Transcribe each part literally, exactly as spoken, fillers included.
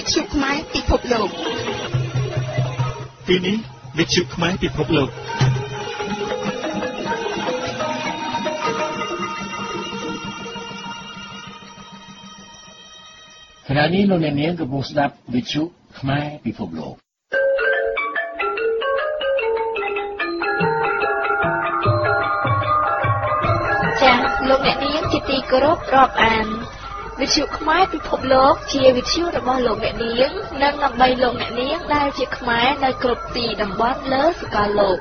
ទ្យុខ្មែរពិភពលោកទីនេះវិទ្យុខ្មែរពិភពលោកខណៈនេះលោកអ្នកនាងកំពុងស្ដាប់វិទ្យុខ្មែរពិភពលោកចា៎លោកអ្នកនាងជាទីគោរពរាប់អានវិទ្យុខ្មែរពិភពលោកជាវិទ្យុរបស់លោកអ្នកនាងនិងដើម្បីលោកអ្នកនាងដែលជាខ្មែរនៅគ្រប់ទីតំបន់លើសកលលោក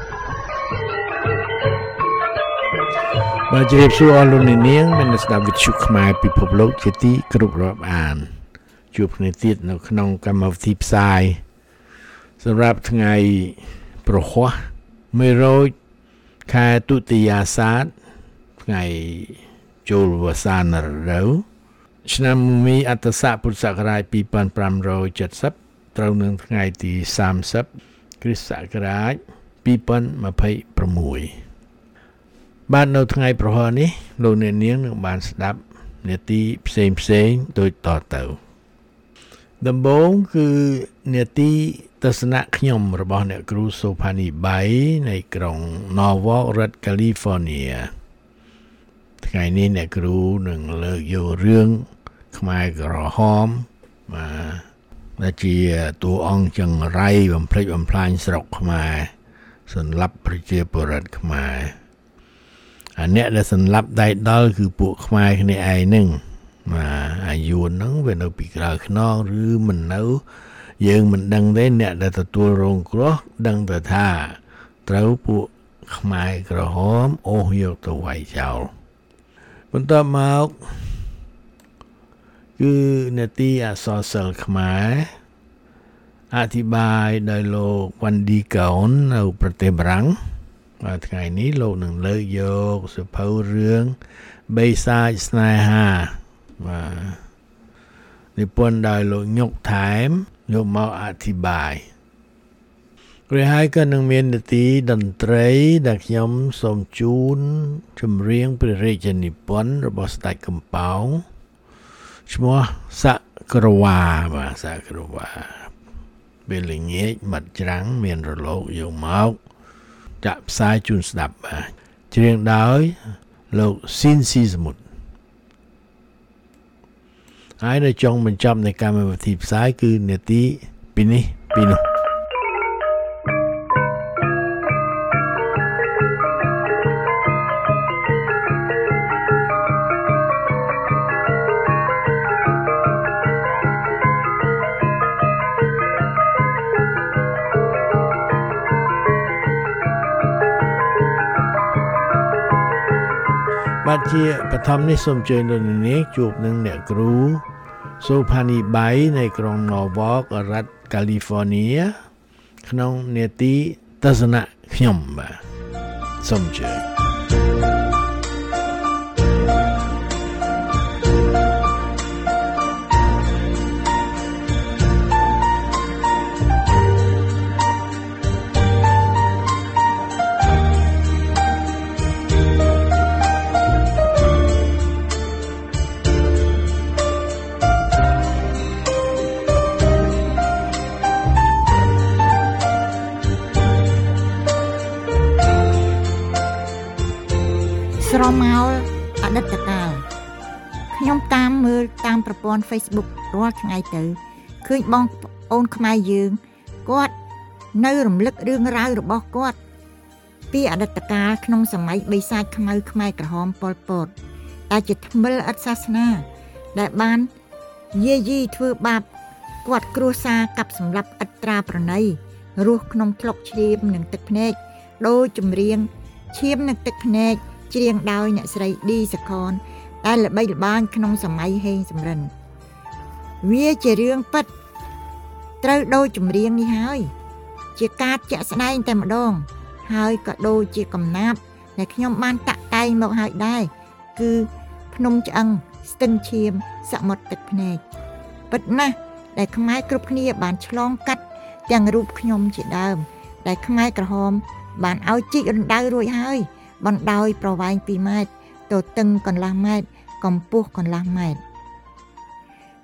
បាទជម្រាបសួរអស់លោកអ្នកនាងមានស្ដាប់វិទ្យុខ្មែរពិភពលោកជាទីគោរពរាប់អានជួបគ្នាទៀតនៅក្នុងកម្មវិធីផ្សាយសម្រាប់ថ្ងៃប្រហ័សមួយរោចខែទុតិយាសាទថ្ងៃចូលវស្សានរដូវឆ្នាំមីអត្តស័កពុទ្ធសករាជពីរពាន់ប្រាំរយเจ็ดสิบត្រូវនឹងថ្ងៃទីសាមសិបគ្រិស្តសករាជពីរពាន់ម្ភៃប្រាំមួយ បាទនៅថ្ងៃប្រហ័សនេះលោកអ្នកនាងនឹងបានស្ដាប់នាទីផ្សេងផ្សេងដូចតទៅដំបូងគឺនាទីទស្សនៈខ្ញុំរបស់អ្នកគ្រូសូផានីបៃនៃក្រុង Norwalk រដ្ឋ California ថ្ងៃនេះអ្នកគ្រូនឹងលើកយករឿងខ្មែរក្រហមមកដែលជាតួអង្គចង្រៃបំភ្លេចបំផ្លាញស្រុកខ្មែរសម្លាប់ប្រជាពលរដ្ឋខ្មែរអាអ្នកដែលសម្លាប់ដៃដល់គឺពួកខ្មែរគ្នាឯងហ្នឹងបាទអាយុហ្នឹងវានៅពីក្រៅខ្នងឬមិននៅយើងមិនដឹងទេអ្នកដែលទទួលរងគ្រោះដឹងតែថាត្រូវពួកខ្មែរក្រហមអូសយកទៅវាយចោលបន្ទាប់មកគឺនាទីអក្សរសិល្ប៍ខ្មែរអធិប្បាយដោយលោកវ៉ាន់ឌីកោននៅប្រទេសបារាំងបាទថ្ងៃនេះលោកនឹងលើកយកសៀវភៅរឿងបេសាចស្នេហាបាទនិពន្ធដោយលោកញុកថែមយកមកអធិប្បាយរួចហើយក៏នឹងមាននាទីតន្ត្រីដែលខ្ញុំសូមជូនចម្រៀងព្រះរាជនិពន្ធរបស់ស្ដេចកំប៉ោងឈ្មោះសក្រវាបាទសក្រវាពេលល្ងាចមាត់ច្រាំងមានរលកយកមកចាក់ផ្សាយជូនស្ដាប់បាទច្រៀងដោយលោកស៊ីនស៊ីសមុទ្រហើយនៅចុងបញ្ចប់នៃកម្មវិធីផ្សាយគឺនាទីពីនេះពីនោះបាទជាបឋមនេះសូមអញ្ជើញលោកនាងជួបនឹងអ្នកគ្រូសូផានីបៃនៃក្រុង Norwalk រដ្ឋ California ក្នុងនាទីទស្សនៈខ្ញុំបាទសូមអញ្ជើញស្រមោលអតីតកាលខ្ញុំតាមមើលតាមប្រព័ន្ធ Facebook រាល់ថ្ងៃទៅឃើញបងប្អូនខ្មែរយើងគាត់នៅរំលឹករឿងរ៉ាវរបស់គាត់ពីអតីតកាលក្នុងសម័យបិសាចខ្មៅខ្មែរក្រហមប៉ុលពតដែលជាថ្មិលអត់សាសនាដែលបានយាយីធ្វើបាបគាត់គ្រួសារកាប់សម្លាប់ឥតត្រាប្រណីរស់ក្នុងថ្លុកឈាមនិងទឹកភ្នែកដោយចម្រៀងឈាមនិងទឹកភ្នែកច្រៀងដោយអ្នកស្រីឌីសខនដែលល្បីល្បាញក្នុងសម័យហេងសំរិនវាជារឿងពិតត្រូវដូចចម្រៀងនេះហើយជាការជាក់ស្ដែងតែម្ដងហើយក៏ដូចជាកំណាព្យដែលខ្ញុំបានតាក់តែងមកហើយដែរគឺភ្នំឆ្អឹងស្ទឹងឈាមសមុទ្រទឹកភ្នែកពិតណាស់ដែលខ្មែរគ្រប់គ្នាបានឆ្លងកាត់ទាំងរូបខ្ញុំជាដើមដែលខ្មែរក្រហមបានឲ្យជីករណ្ដៅរួចហើយបណ្ដោយប្រវែងពីរម៉ែត្រទទឹងកន្លះម៉ែត្រកម្ពស់កន្លះម៉ែត្រ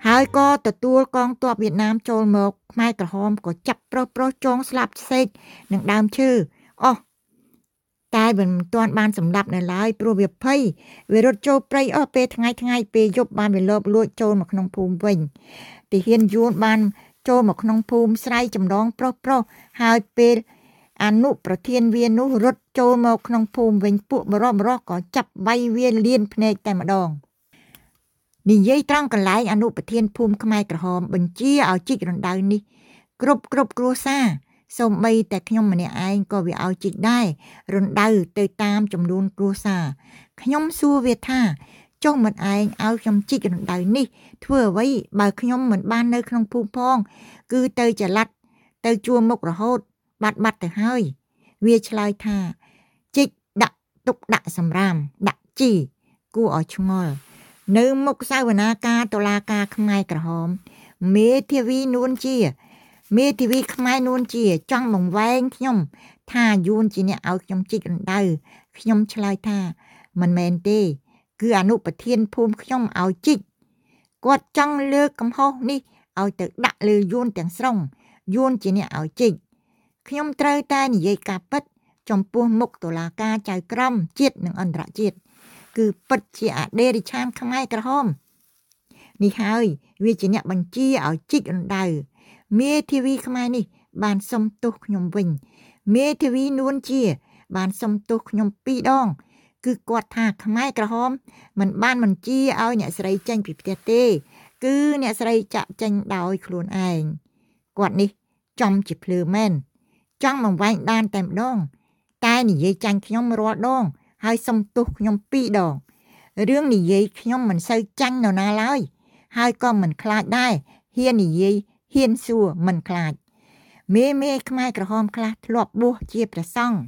ហើយក៏ទទួលកងទ័ពវៀតណាមចូលមកខ្មែរក្រហមក៏ចាប់ប្រុសប្រុសចងស្លាប់សេកនឹងដើមឈើអស់តែមិនទាន់បានសម្លាប់នៅឡើយព្រោះវាភ័យវារត់ចូលព្រៃអស់ពេលថ្ងៃថ្ងៃពេលយប់បានវាលបលួចចូលមកក្នុងភូមិវិញទីហ៊ានយួនបានចូលមកក្នុងភូមិស្រែចម្លងប្រុសប្រុសហើយពេលអនុប្រធានវានោះរត់ចូលមកក្នុងភូមិវិញពួកបរោះបរោះក៏ចាប់វាយវាលៀនភ្នែកតែម្ដងនិយាយត្រង់កន្លែងអនុប្រធានភូមិខ្មែរក្រហមបញ្ជាឲ្យជីករណ្ដៅនេះគ្រប់គ្រប់គ្រួសារសូម្បីតែខ្ញុំម្នាក់ឯងក៏វាឲ្យជីកដែររណ្ដៅទៅតាមចំនួនគ្រួសារខ្ញុំសួរវាថាចុះមិនឯងឲ្យខ្ញុំជីករណ្ដៅនេះធ្វើអ្វីបើខ្ញុំមិនបាននៅក្នុងភូមិផងគឺទៅចល័តទៅជួមុខរហូតបាត់បាត់ទៅហើយវាឆ្លើយថាជីកដាក់ទុកដាក់សម្រាមដាក់ជីគួរឲ្យឆ្ងល់នៅមុខសវនាការតុលាការខ្មែរក្រហមមេធាវីនួនជាមេធាវីខ្មែរនួនជាចង់បង្វែងខ្ញុំថាយួនជាអ្នកឲ្យខ្ញុំជីករណ្ដៅខ្ញុំឆ្លើយថាមិនមែនទេគឺអនុប្រធានភូមិខ្ញុំឲ្យជីកគាត់ចង់លើកកំហុសនេះឲ្យទៅដាក់លើយួនទាំងស្រុងយួនជាអ្នកឲ្យជីកខ្ញុំត្រូវតែនិយាយការពិតចំពោះមុខតុលាការចៅក្រមជាតិនិងអន្តរជាតិគឺពិតជាអដេរិឆានខ្មែរក្រហមនេះហើយវាជាអ្នកបញ្ជាឲ្យជីករណ្ដៅមេធាវីខ្មែរនេះបានសុំទោសខ្ញុំវិញមេធាវីនួនជាបានសុំទោសខ្ញុំពីរដងគឺគាត់ថាខ្មែរក្រហមមិនបានបញ្ជាឲ្យអ្នកស្រីចេញពីផ្ទះទេគឺអ្នកស្រីចាក់ចេញដោយខ្លួនឯងគាត់នេះចំជាភ្លឺមែនចង់បង្វែងដានតែម្ដងតែនិយាយចាញ់ខ្ញុំរាល់ដងហើយសុំទោសខ្ញុំពីរដងរឿងនិយាយខ្ញុំមិនសូវចាញ់នរណាឡើយហើយក៏មិនខ្លាចដែរហ៊ាននិយាយហ៊ានសួរមិនខ្លាចមេមេខ្មែរក្រហមខ្លះធ្លាប់បួសជាព្រះសង្ឃ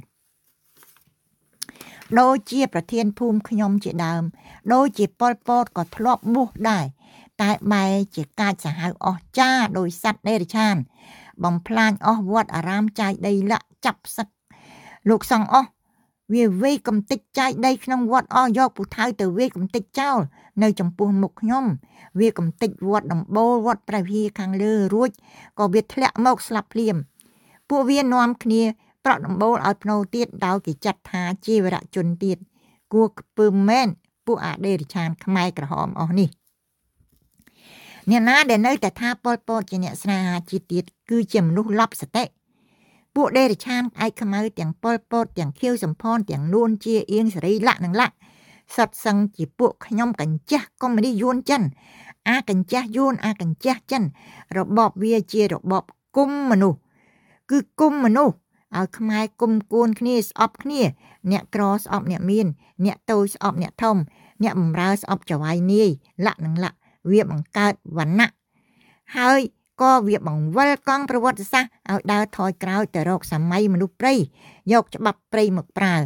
ដូចជាប្រធានភូមិខ្ញុំជាដើមដូចជាប៉ុលពតក៏ធ្លាប់បួសដែរតែបែរជាកាចសាហាវអស់ចាដោយសត្វដេរឆានបំផ្លាញអស់វត្តអារាមចាយដីលាក់ចាប់សឹកលោកសង្ឃអស់វាវេកំតិចចាយដីក្នុងវត្តអស់យកពូថៅទៅវេកំតិចចោលនៅចំពោះមុខខ្ញុំវាកំតិចវត្តដំបូលវត្តព្រះវិហារខាងលើរួចក៏វាធ្លាក់មកស្លាប់ភ្លាមពួកវានាំគ្នាប្រក់ដំបូលឲ្យភ្នោទៀតដោយគេចាត់ថាជាវរជនទៀតគួរខ្ពើមមែនពួកអដេរិឆានខ្មែរក្រហមអស់នេះអ្នកណាដែលនៅតែថាប៉ុលពតជាអ្នកស្នេហាជាតិទៀតគឺជាមនុស្សឡប់សតិពួកដេរិឆានឯកខ្មៅទាំងប៉ុលពតទាំងខៀវសំផនទាំងនួនជាអៀងសេរីលក្ខនឹងលក្ខសុទ្ធសឹងជាពួកខ្ញុំកញ្ចាស់កុម្មុយនីសយួនចិនអាកញ្ចាស់យួនអាកញ្ចាស់ចិនរបបវាជារបបគុំមនុស្សគឺគុំមនុស្សឲ្យខ្មែរគុំគួនគ្នាស្អប់គ្នាអ្នកក្រស្អប់អ្នកមានអ្នកតូចស្អប់អ្នកធំអ្នកបំរើស្អប់ចៅហ្វាយនាយលក្ខនឹងលក្ខវាបង្កើតវណ្ណៈហើយក៏វាបង្វិលកង់ប្រវត្តិសាស្ត្រឲ្យដើរថយក្រោយទៅរកសម័យមនុស្សព្រៃយកច្បាប់ព្រៃមកប្រើ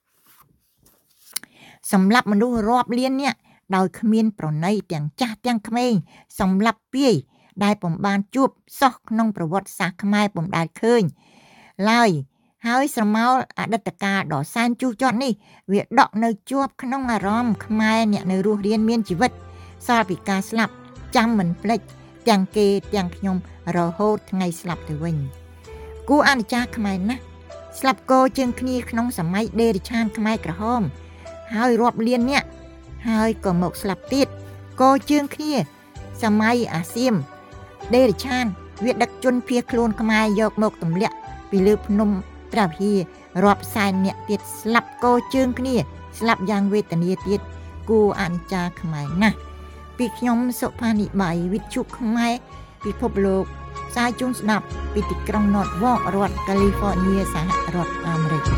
សម្រាប់មនុស្សរាប់លាននាក់ដោយគ្មានប្រណីទាំងចាស់ទាំងក្មេងសម្រាប់ពាយដែលពុំបានជួបសោះក្នុងប្រវត្តិសាស្ត្រខ្មែរពុំដែលឃើញឡើយហើយស្រមោលអតីតកាលដ៏សែនជូរចត់នេះវាដក់នៅជាប់ក្នុងអារម្មណ៍ខ្មែរអ្នកនៅរស់រានមានជីវិតសល់ពីការស្លាប់ចាំមិនភ្លេចទាំងគេទាំងខ្ញុំរហូតថ្ងៃស្លាប់ទៅវិញគួរអនុចារខ្មែរណាស់ស្លាប់គោជើងគ្នាក្នុងសម័យដេរិឆានខ្មែរក្រហមហើយរាប់លានអ្នកហើយក៏មកស្លាប់ទៀតគោជើងគ្នាសម័យអាសៀមដេរិឆានវាដឹកជនភៀសខ្លួនខ្មែរយកមកទម្លាក់ពីលើភ្នំព្រះវិហាររាប់សែនអ្នកទៀតស្លាប់គោជើងគ្នាស្លាប់យ៉ាងវេទនាទៀតគួរអនុចារខ្មែរណាស់ពីខ្ញុំសុផានីបៃវិទ្យុខ្មែរពិភពលោកផ្សាយជូនស្ដាប់ពីទីក្រុង Norwalk រដ្ឋ California សហរដ្ឋអាមេរិក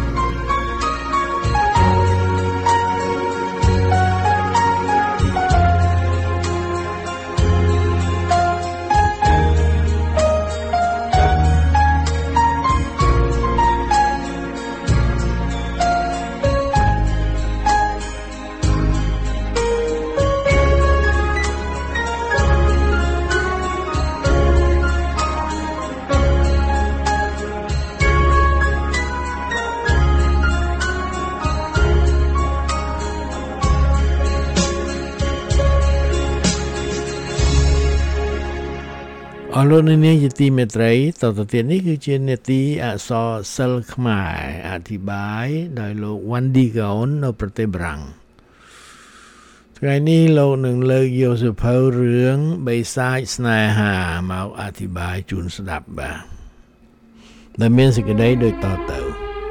អរលោកនាងជាទីមេត្រីតទៅទៀតនេះគឺជានេតិអក្សរសិល្ប៍ខ្មែរអធិប្បាយដោយលោក Wendy Gaon នៅប្រទេសបារាំងថ្ងៃនេះលោកនឹងលើកយកសៀវភៅរឿងបិសាចស្នេហាមកអធិប្បាយជូនស្ដាប់បាទដែលមានសេចក្តីដូចតទៅ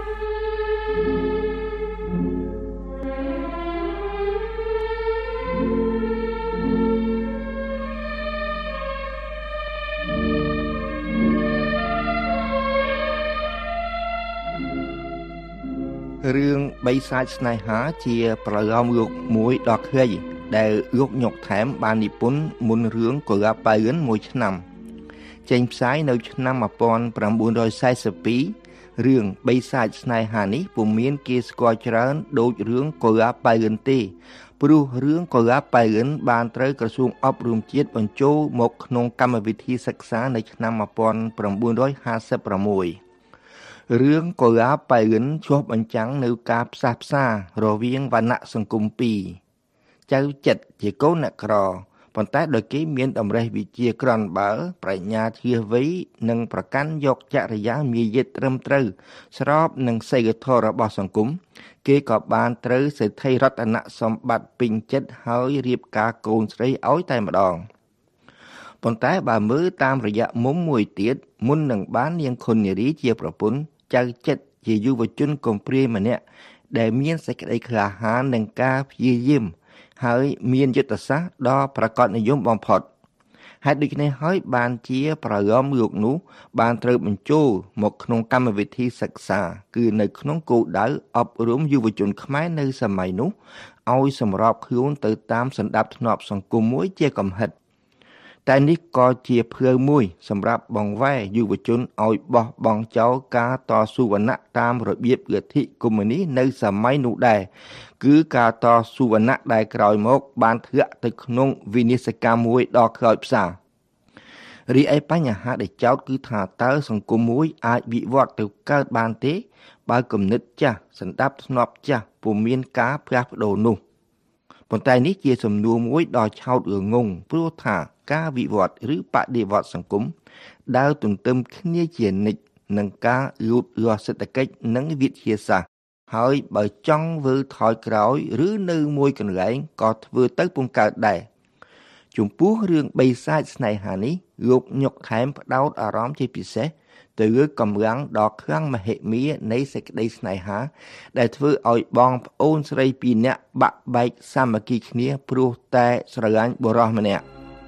រឿងបិសាចស្នេហាជាប្រលោមលោកមួយដ៏ខ្លីដែលលោកញកថែមបាននិពន្ធមុនរឿងកូរ៉ាប៉ៅរិនមួយឆ្នាំចេញផ្សាយនៅឆ្នាំmột nghìn chín trăm bốn mươi haiរឿងបិសាចស្នេហានេះពុំមានគេស្គាល់ច្រើនដូចរឿងកូរ៉ាប៉ៅរិនទេព្រោះរឿងកូរ៉ាប៉ៅរិនបានត្រូវក្រសួងអប់រំជាតិបញ្ចូលមកក្នុងកម្មវិធីសិក្សានៅឆ្នាំmột nghìn chín trămห้าสิบหกរឿងកូរ៉ាប៉ៅរិនឆ្លុះបញ្ចាំងនៅការផ្សះផ្សារវាងវណ្ណៈសង្គមពីរចៅចិត្តជាកូនអ្នកក្រប៉ុន្តែដោយគេមានតម្រេះវិជ្ជាក្រាន់បើប្រាជ្ញាធៀសវៃនិងប្រកាន់យកចរិយាមាយាទត្រឹមត្រូវស្របនឹងសីលធម៌របស់សង្គមគេក៏បានត្រូវសេដ្ឋីរតនសម្បត្តិពេញចិត្តហើយរៀបការកូនស្រីឲ្យតែម្ដងប៉ុន្តែបើមើលតាមរយៈមុំមួយទៀតមុននឹងបាននាងខុននារីជាប្រពន្ធចៅចិត្តជាយុវជនកំព្រាម្នាក់ដែលមានសេចក្តីក្លាហាននិងការព្យាយាមហើយមានយុទ្ធសាស្ត្រដ៏ប្រកបនិយមបំផុតហេតុដូច្នេះហើយបានជាប្រលោមលោកនោះបានត្រូវបញ្ចូលមកក្នុងកម្មវិធីសិក្សាគឺនៅក្នុងគោលដៅអប់រំយុវជនខ្មែរនៅសម័យនោះឲ្យសម្របខ្លួនទៅតាមសណ្ដាប់ធ្នាប់សង្គមមួយជាកំហិតតែនេះក៏ជាផ្លូវមួយសម្រាប់បង្វែរយុវជនឲ្យបោះបង់ចោលការតស៊ូវណ្ណៈតាមរបៀបលទ្ធិកុម្មុយនីសនៅសម័យនោះដែរគឺការតស៊ូវណ្ណៈដែលក្រោយមកបានធ្លាក់ទៅក្នុងវិនាសកម្មមួយដ៏ខ្លោចផ្សារីឯបញ្ហាដែលចោទគឺថាតើសង្គមមួយអាចវិវត្តទៅកើតបានទេបើគំនិតចាស់សណ្ដាប់ធ្នាប់ចាស់ពុំមានការផ្លាស់ប្ដូរនោះប៉ុន្តែនេះជាសំណួរមួយដ៏ឆោតរងងព្រោះថាការវិវត្តឬបដិវត្តសង្គមដើរទន្ទឹមគ្នាជានិច្ចនឹងការលូតលាស់សេដ្ឋកិច្ចនិងវិទ្យាសាស្ត្រហើយបើចង់ធ្វើថយក្រោយឬនៅមួយកន្លែងក៏ធ្វើទៅពុំកើតដែរចំពោះរឿងបិសាចស្នេហានេះលោកញកថែមផ្ដោតអារម្មណ៍ជាពិសេសទៅលើកម្លាំងដ៏ខ្លាំងមហិមានៃសេចក្តីស្នេហាដែលធ្វើឲ្យបងប្អូនស្រីពីរនាក់បាក់បែកសាមគ្គីគ្នាព្រោះតែស្រឡាញ់បុរសម្នាក់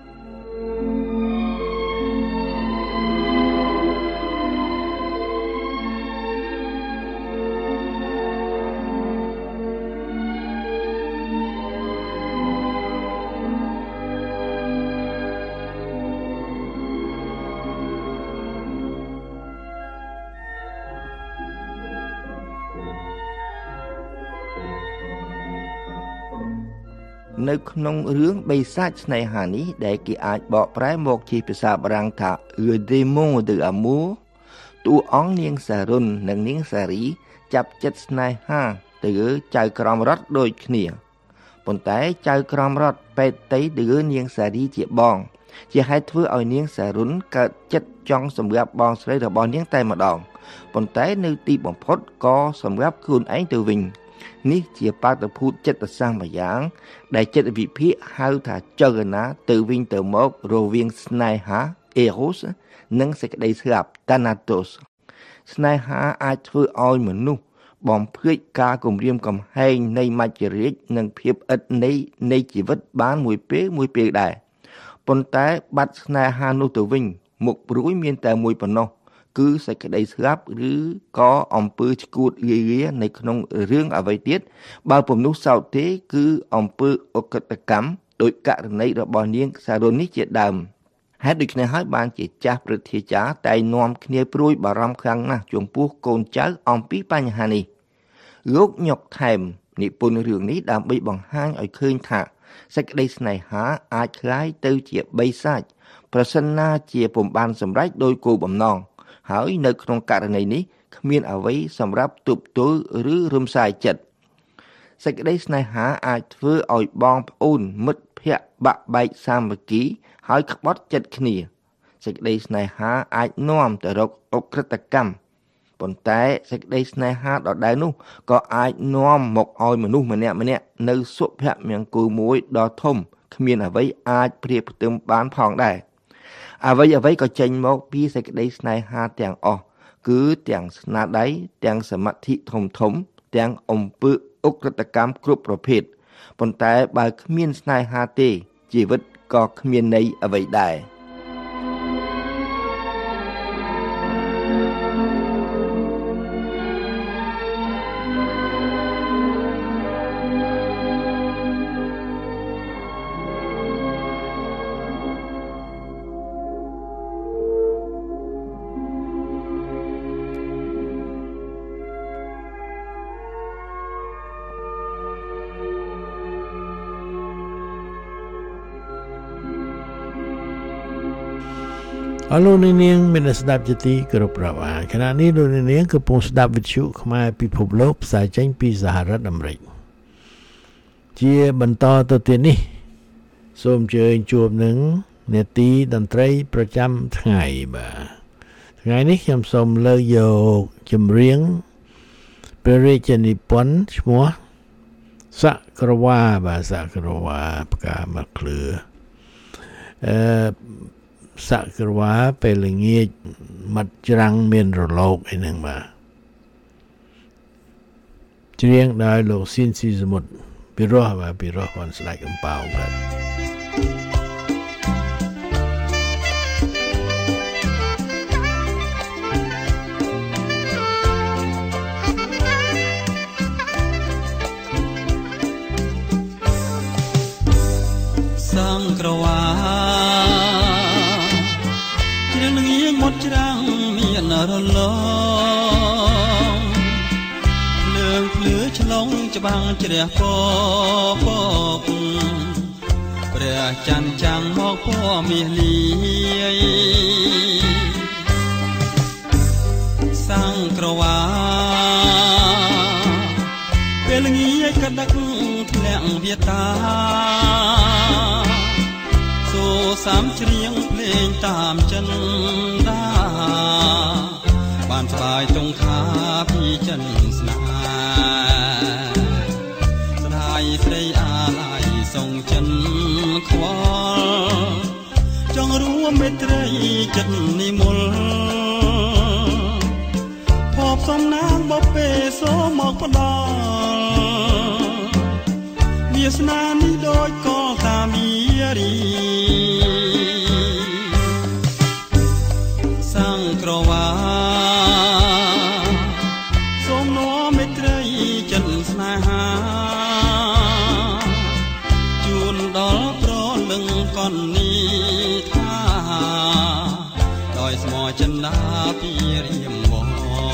នៅក្នុងរឿងបិសាចស្នេហានេះដែលគេអាចបកប្រែមកជាភាសាបារាំងថា Le démon de l'amour តួអង្គនាងសារុននិងនាងសារីចាប់ចិត្តស្នេហាទៅលើចៅក្រមរដ្ឋដូចគ្នាប៉ុន្តែចៅក្រមរដ្ឋពេតតីទៅលើនាងសារីជាបងជាហេតុធ្វើឲ្យនាងសារុនកើតចិត្តចង់សម្រាប់បងស្រីរបស់នាងតែម្ដងប៉ុន្តែនៅទីបំផុតក៏សម្រាប់ខ្លួនឯងទៅវិញនេះជាបាតុភូតចិត្តសាស្ត្រមួយយ៉ាងដែលចិត្តវិភាគហៅថាចលនាទៅវិញទៅមករវាងស្នេហា Eros និងសេចក្តីស្លាប់ Thanatos ស្នេហាអាចធ្វើឲ្យមនុស្សបំភ្លេចការគំរាមកំហែងនៃមច្ចរាជនិងភាពឥតន័យនៃជីវិតបានមួយពេលមួយពេលដែរប៉ុន្តែបាត់ស្នេហានោះទៅវិញមុខព្រួយមានតែមួយប៉ុណ្ណោះគឺសេចក្តីស្លាប់ឬក៏អំពើឈួតលាលានៅក្នុងរឿងអ្វីទៀតបើពុំនោះសោតទេគឺអំពើអកតកម្មដោយករណីរបស់នាងសារុននេះជាដើមហេតុដូច្នេះហើយបានជាចាស់ព្រឹទ្ធាចារ្យតែនាំគ្នាព្រួយបារម្ភខ្លាំងណាស់ចំពោះកូនចៅអំពីបញ្ហានេះលោកញកថែមនិពន្ធរឿងនេះដើម្បីបង្ហាញឲ្យឃើញថាសេចក្តីស្នេហាអាចคล้ายទៅជាបិសាចប្រសិនណាជាពុំបានសម្រេចដោយគោលបំណងហើយនៅក្នុងករណីនេះគ្មានអ្វីសម្រាប់ទប់ទល់ឬរំសាយចិត្តសេចក្តីស្នេហាអាចធ្វើឲ្យបងប្អូនមិត្តភក្តិបាក់បែកសាមគ្គីហើយក្បត់ចិត្តគ្នាសេចក្តីស្នេហាអាចនាំទៅរកអក្រិតកម្មប៉ុន្តែសេចក្តីស្នេហាដដែលនោះក៏អាចនាំមកឲ្យមនុស្សម្នាក់ម្នាក់នៅសុភមង្គលមួយដ៏ធំគ្មានអ្វីអាចប្រៀបផ្ទឹមបានផងដែរអ្វីអ្វីក៏ចេញមកពីសេចក្តីស្នេហាទាំងអស់គឺទាំងស្នាដៃទាំងសមាធិធំធំទាំងអំពើអក្រិតកម្មគ្រប់ប្រភេទប៉ុន្តែបើគ្មានស្នេហាទេជីវិតក៏គ្មានន័យអ្វីដែរអរលោកអ្នកនាងមានស្ដាប់ជាទីគោរពរាប់អានខណៈនេះលោកអ្នកនាងកំពុងស្ដាប់វិទ្យុខ្មែរពិភពលោកផ្សាយចេញពីសហរដ្ឋអាមេរិកជាបន្តទៅទៀតនេះសូមអញ្ជើញជួបនឹងនេតិតន្ត្រីប្រចាំថ្ងៃបាទថ្ងៃនេះខ្ញុំសូមលើកយកចម្រៀងព្រះរាជនិពន្ធឈ្មោះសក្រវាបាទសក្រវាផ្កាមកគ្លឺអឺសក្រវាពេលល្ងាចមាត់ច្រាំងមានរលកអីហ្នឹងបាទច្រៀងដោយលោកស៊ីនស៊ីសមុទ្រពីរោះបាទពីរោះគាត់ស្ដេចអំប៉ោងបាទសង្ក្រវាច្រាំងមានរលងលើងភ្លឺឆ្លងច្បាំងជ្រះពពកព្រះច័ន្ទចាំងមកពណ៌មាសលាយសង្ក្រវាពេលល្ងាចក្តឹកធ្លាក់វាតាសូសាមច្រៀងភ្លេងតាមចិនដាបានស្បាយទងខាពីចិនស្នាស្ដាយស្រីអាឡៃសងចិនខ្វល់ចង់រួមមេត្រីចិត្តនិមលភពសំណាងបបេសូមកផ្ដល់វាសនានេះដូចកលតាមីរីសង្ក្រវាសូមនោមមេត្រីចិត្តស្នេហាជូនដល់ប្រលឹងកននេះថាដោយស្មោះចិនដាពីរៀមមក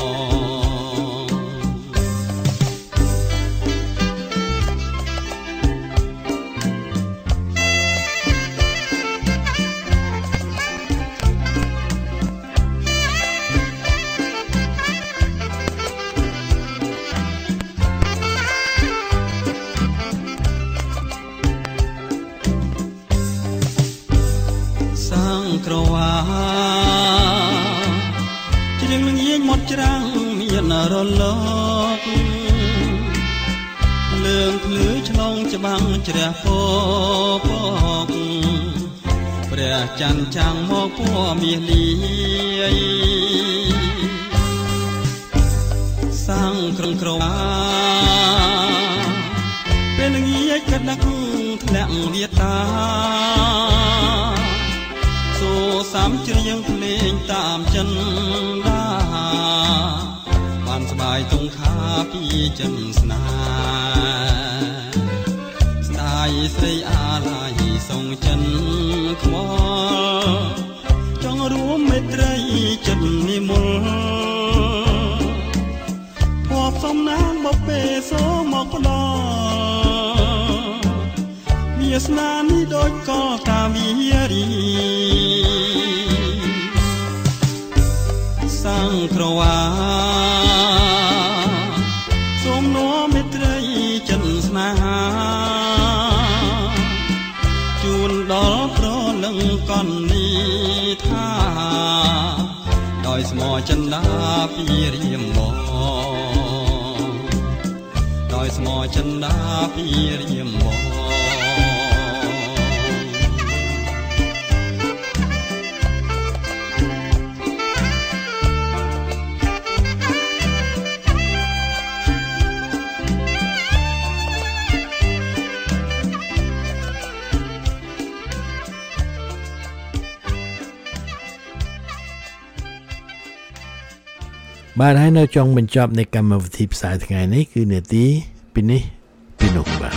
ក្រវាច្រៀងល្ងាចមកច្រាំងមានរលកលើងភ្លឺឆ្លងច្បាំងជ្រះពពកព្រះច័ន្ទចាំងមកពណ៌មាសលាយសង្ក្រងក្រវាពេលល្ងាចក្តឹកធ្លាក់វាតាសូសាមច្រៀងភ្លេងតាមចិនដាបានស្បាយទងខាពីចិនស្នាស្ដាយស្រីអាឡៃសងចិនខ្វល់ចង់រួមមេត្រីចិត្តនិមលភពសំណាងបបេសូមកផ្ដល់វាសនានេះដូចកលតាមីរីសង្ក្រវាសូមនោមមេត្រីចិត្តស្នេហាជូនដល់ប្រលឹងកននេះថាស្មោចិនដាពីរៀមបងដោយស្មោចិនដាពីរៀមបងបាទហើយនៅចុងបញ្ចប់នៃកម្មវិធីផ្សាយថ្ងៃនេះគឺនាទីពីនេះពីនោះបាទ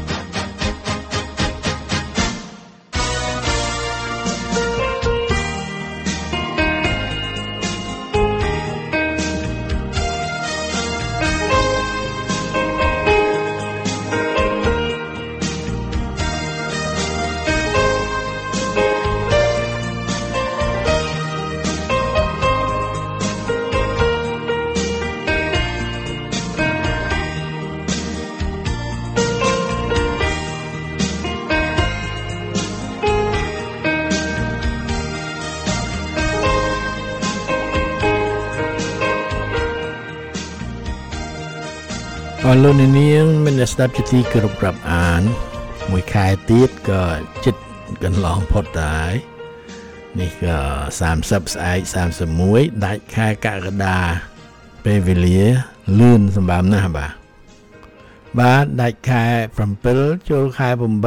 អរលោកនាងមានស្ដាប់ជាទីគោរពរាប់អានមួយខែទៀតក៏ជិតកន្លងផុតដែរនេះក៏សាមសិបស្អែកសាមសិបមួយដាច់ខែកក្កដាពេលវេលាលឿនសម្បើមណាស់បាទបាទដាច់ខែ7ចូលខែ8 8 9 10 11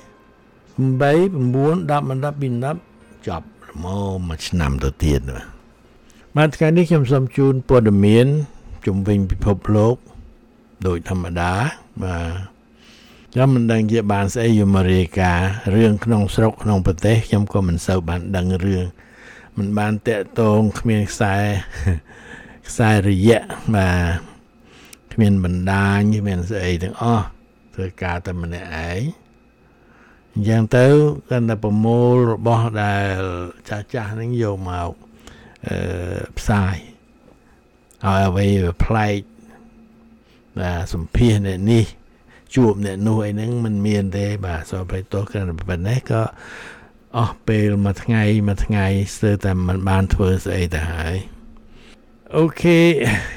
12ចប់មកមួយឆ្នាំទៅទៀតបាទថ្ងៃនេះខ្ញុំសូមជូនព័ត៌មានជុំវិញពិភពលោកដោយធម្មតាបាទខ្ញុំមិនដឹងជាបានស្អីយមរាការឿងក្នុងស្រុកក្នុងប្រទេសខ្ញុំក៏មិនសូវបានដឹងរឿងមិនបានតាក់ទងគ្មានខ្សែខ្សែរយៈបាទគ្មានបណ្ដាញគ្មានស្អីទាំងអស់ធ្វើការតែម្នាក់ឯងអញ្ចឹងទៅគាត់តែប្រមូលរបស់ដែលចាស់ចាស់ហ្នឹងយកមកអឺផ្សាយឲ្យអ្វីប្លែកបាទសម្ភាសអ្នកនេះជួបអ្នកនោះអីហ្នឹងមិនមានទេបាទសូមបិទទោសកាន់ប៉ុណ្ណេះក៏អស់ពេលមួយថ្ងៃមួយថ្ងៃស្ទើរតែមិនបានធ្វើស្អីទៅហើយអូខេ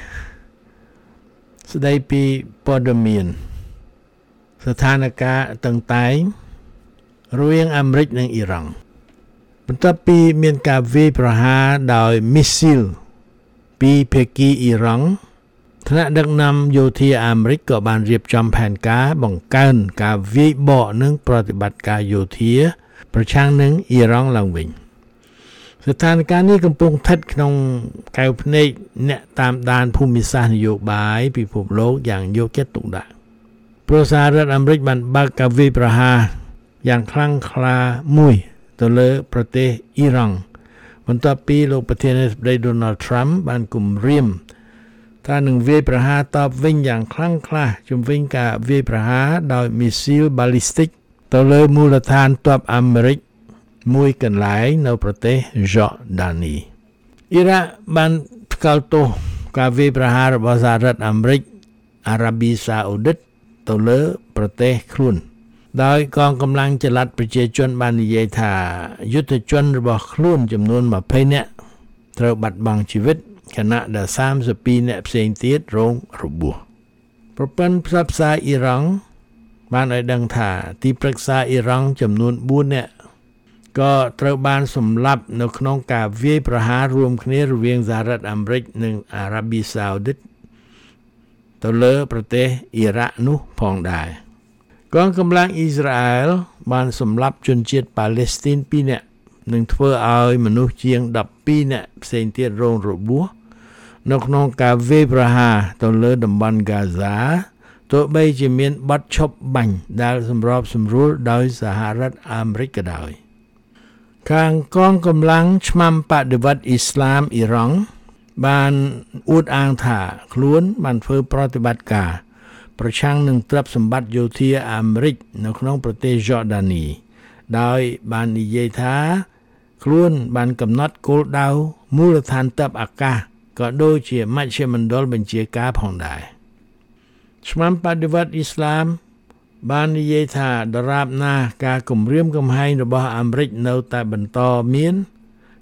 ស្ដីពីព័ត៌មានស្ថានភាពតឹងតែងរវាងអាមេរិកនិងអ៊ីរ៉ង់បន្ទាប់ពីមានការវាយប្រហារដោយមីស៊ីលពីភាគីអ៊ីរ៉ង់ថ្នាក់ដឹកនាំយោធាអាមេរិកក៏បានរៀបចំផែនការបង្កើនការវាយបកនិងប្រតិបត្តិការយោធាប្រឆាំងនឹងអ៊ីរ៉ង់ឡើងវិញស្ថានភាពនេះកំពុងស្ថិតក្នុងកែវភ្នែកអ្នកតាមដានភូមិសាស្ត្រនយោបាយពិភពលោកយ៉ាងយកចិត្តទុកដាក់ព្រោះសហរដ្ឋអាមេរិកបានបើកការវាយប្រហារយ៉ាងខ្លាំងក្លាមួយទៅលើប្រទេសអ៊ីរ៉ង់បន្ទាប់ពីលោកប្រធានាធិបតី Donald Trump បានគម្រាមថានឹងវាយប្រហារតបវិញយ៉ាងខ្លាំងក្លាជំវិញការវាយប្រហារដោយមីស៊ីលបាលីស្ទិកទៅលើមូលដ្ឋានទ័ពអាមេរិកមួយកន្លែងនៅប្រទេសយូដានីអ៊ីរ៉ាក់បានថ្កោលទោសការវាយប្រហាររបស់សហរដ្ឋអាមេរិកអារ៉ាប៊ីសាអូឌីតទៅលើប្រទេសខ្លួនដោយកងកម្លាំងចល័តប្រជាជនបាននិយាយថាយុទ្ធជនរបស់ខ្លួនចំនួនยี่สิบនាក់ត្រូវបាត់បង់ជីវិតខណៈដែលสามสิบtwoអ្នកផ្សេងទៀតរងរបួសប្រព័ន្ធផ្សព្វផ្សាយអ៊ីរ៉ង់បានឲ្យដឹងថាទីប្រឹក្សាអ៊ីរ៉ង់ចំនួនbốnនាក់ក៏ត្រូវបានសម្លាប់នៅក្នុងការវាយប្រហាររួមគ្នារវាងសហរដ្ឋអាមេរិកនិងអារ៉ាប៊ីសាអូឌីតទៅលើប្រទេសអ៊ីរ៉ាក់នោះផងដែរកងកម្លាំងអ៊ីស្រាអែលបានសម្លាប់ជនជាតិប៉ាឡេស្ទីនtwoនាក់និងធ្វើឲ្យមនុស្សជាងtwelveនាក់ផ្សេងទៀតរងរបួសនៅក្នុងការវាយប្រហារទៅលើតំបន់ហ្គាហ្សាទោះបីជាមានបទឈប់បាញ់ដែលសម្របសម្រួលដោយសហរដ្ឋអាមេរិកក៏ដោយខាងកងកម្លាំងឆ្មាំបដិវត្តន៍អ៊ីស្លាមអ៊ីរ៉ង់បានអួតអាងថាខ្លួនបានធ្វើប្រតិបត្តិការប្រឆាំងនឹងទ្រព្យសម្បត្តិយោធាអាមេរិកនៅក្នុងប្រទេសយូដានីដោយបាននិយាយថាខ្លួនបានកំណត់គោលដៅមូលដ្ឋានទ័ពអាកាសក៏ដូចជាមជ្ឈមណ្ឌលបញ្ជាការផងដែរឆ្មាំបដិវត្តន៍អ៊ីស្លាមបាននិយាយថាដរាបណាការគំរាមកំហែងរបស់អាមេរិកនៅតែបន្តមាន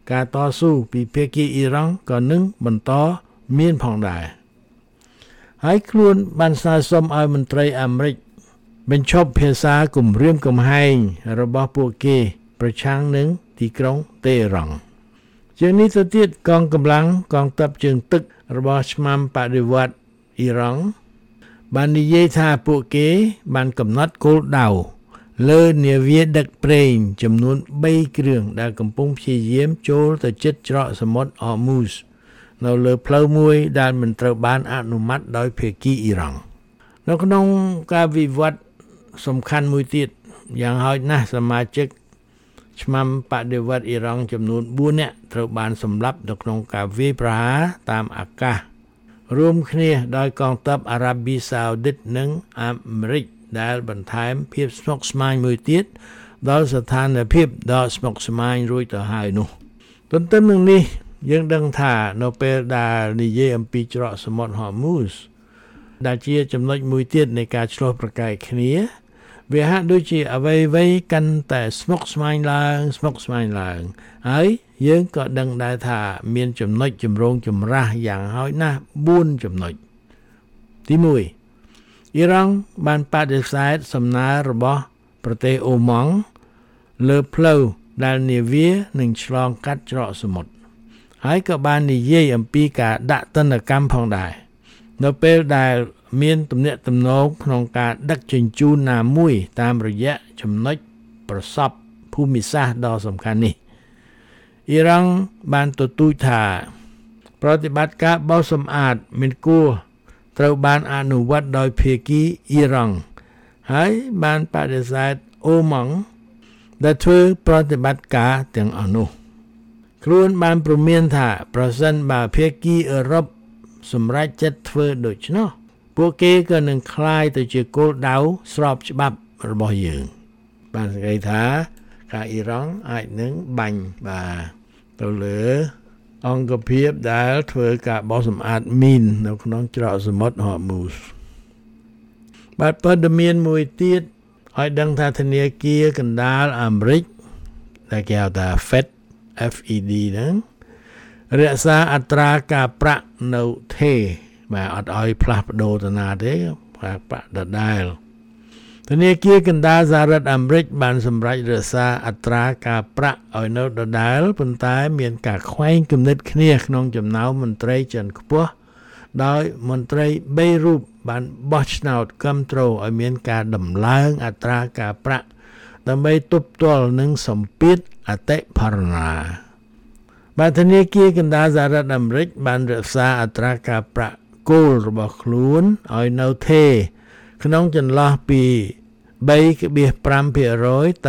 ការតស៊ូពីភាគីអ៊ីរ៉ង់ក៏នឹងបន្តមានផងដែរហើយខ្លួនបានស្នើសុំឲ្យមន្ត្រីអាមេរិកបញ្ឈប់ភាសាគំរាមកំហែងរបស់ពួកគេប្រឆាំងនឹងទីក្រុងតេរ៉ង់ជាងនេះទៅទៀតកងកម្លាំងកងទ័ពជើងទឹករបស់ឆ្មាំបដិវត្តន៍អ៊ីរ៉ង់បាននិយាយថាពួកគេបានកំណត់គោលដៅលើនាវាដឹកប្រេងចំនួន3គ្រឿងដែលកំពុងព្យាយាមចូលទៅជិតច្រកសមុទ្រអ៊ឺមូសនៅលើផ្លូវមួយដែលមិនត្រូវបានអនុម័តដោយភាគីអ៊ីរ៉ង់នៅក្នុងការវិវត្តសំខាន់មួយទៀតយ៉ាងហោចណាស់សមាជិកឆ្មាំបដិវត្តន៍អ៊ីរ៉ង់ចំនួន4នាក់ត្រូវបានសម្លាប់នៅក្នុងការវាយប្រហារតាមអាកាសរួមគ្នាដោយកងទ័ពអារ៉ាប៊ីសាអូឌីតនិងអាមេរិកដែលបន្ថែមភាពស្មុគស្មាញមួយទៀតដល់ស្ថានភាពដ៏ស្មុគស្មាញរួចទៅហើយនោះទន្ទឹមនឹងនេះយើងដឹងថានៅពេលដែលនិយាយអំពីច្រកសមុទ្រហូមូសដែលជាចំណុចមួយទៀតនៃការឆ្លោះប្រកែកគ្នាវាហាក់ដូចជាអ្វីៗកាន់តែស្មុគស្មាញឡើងស្មុគស្មាញឡើងហើយយើងក៏ដឹងដែរថាមានចំណុចចម្រូងចម្រាសយ៉ាងហោចណាស់4ចំណុចទី1អ៊ីរ៉ង់បានបដិសេធសំណើរបស់ប្រទេសអូម៉ង់លើផ្លូវដែលនាវានឹងឆ្លងកាត់ច្រកសមុទ្រហើយក៏បាននិយាយអំពីការដាក់ទណ្ឌកម្មផងដែរនៅពេលដែលមានទំនាក់ទំនងក្នុងការដឹកជញ្ជូនណាមួយតាមរយៈចំណុចប្រសពភូមិសាស្ត្រដ៏សំខាន់នេះអ៊ីរ៉ង់បានទទូចថាប្រតិបត្តិការបោសសម្អាតមានគួរត្រូវបានអនុវត្តដោយភាគីអ៊ីរ៉ង់ហើយបានបដិសេធអូម៉ង់ដែលធ្វើប្រតិបត្តិការទាំងអស់នោះខ្លួនបានព្រមានថាប្រសិនបើភាគីអឺរ៉ុបសម្រេចចិត្តធ្វើដូច្នោះពួកគេក៏នឹងคล้ายទៅជាគោលដៅស្របច្បាប់របស់យើងបានសេចក្តីថាការអ៊ីរ៉ង់អាចនឹងបាញ់បាទទៅលើអង្គភាពដែលធ្វើការបោសសម្អាតមីននៅក្នុងច្រកសមុទ្រហូមូសបាទព័ត៌មានមួយទៀតឲ្យដឹងថាធនាគារកណ្ដាលអាមេរិកដែលគេហៅថា Fed F E D ហ្នឹងរក្សាអត្រាការប្រាក់នៅថេរបាទអត់ឲ្យផ្លាស់ប្ដូរទៅណាទេប្រាក់ប្រាក់ដដែលធនាគារកណ្ដាលសហរដ្ឋអាមេរិកបានសម្រេចរក្សាអត្រាការប្រាក់ឲ្យនៅដដែលប៉ុន្តែមានការខ្វែងគំនិតគ្នាក្នុងចំណោមមន្ត្រីជាន់ខ្ពស់ដោយមន្ត្រីបីរូបបានបោះឆ្នោតគាំទ្រឲ្យមានការដំឡើងអត្រាការប្រាក់ដើម្បីទប់ទល់នឹងសម្ពាធអតិផរណាបាទធនាគារកណ្ដាលសហរដ្ឋអាមេរិកបានរក្សាអត្រាការប្រាក់គោលរបស់ខ្លួនឲ្យនៅថេរក្នុងចន្លោះពី 3.5% ទៅ